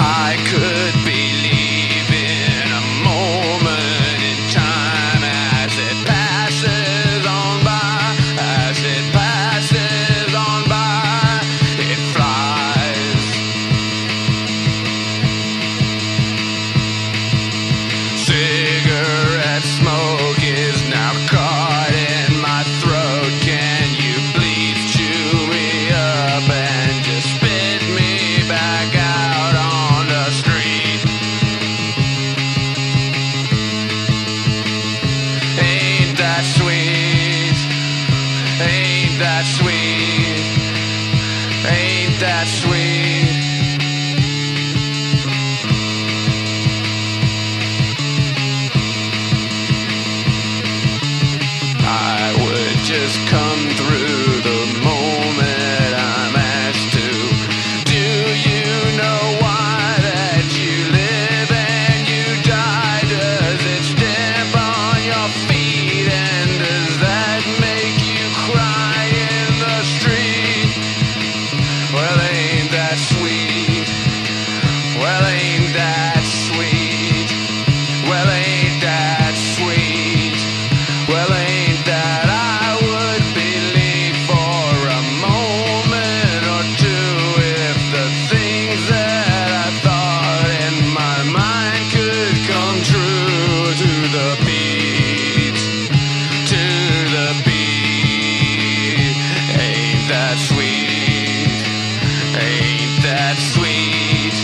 I could be leaving a moment in time as it passes on by, as it passes on by, it flies. Cigarette smoke is now caught in my throat. Can you please chew me up and just spit me back out on the street? Ain't that sweet? Ain't that sweet? Ain't that sweet? I would just come through the moment I'm asked to. Do you know why that you live and you die? Does it stamp on your feet, and does that make you cry in the street? Well, ain't that sweet? Well, ain't that sweet? Well, ain't that sweet? Well, ain't that I would believe for a moment or two if the things that I thought in my mind could come true. To the beat, to the beat. Ain't that sweet? Ain't that sweet?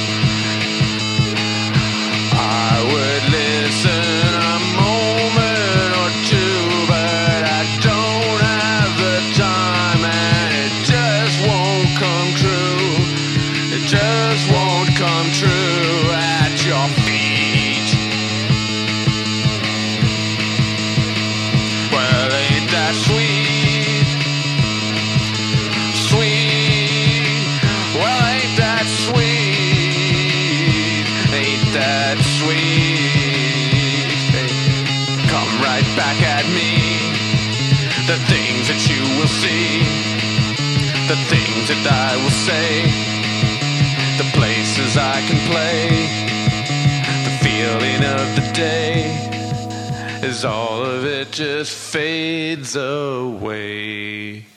I would listen a moment or two, but I don't have the time, and it just won't come true. It just won't come true at your feet. Well, ain't that sweet? Sweet. Well, ain't that sweet? Ain't that sweet? Hey, come right back at me. The things that you will see, the things that I will say, the places I can play, the feeling of the day, as all of it just fades away.